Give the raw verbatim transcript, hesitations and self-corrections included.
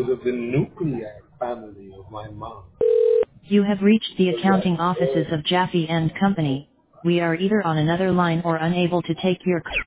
members of the nuclear family of my mom. You have reached the So yeah. accounting offices of Jaffe and Company. We are either on another line or unable to take your call.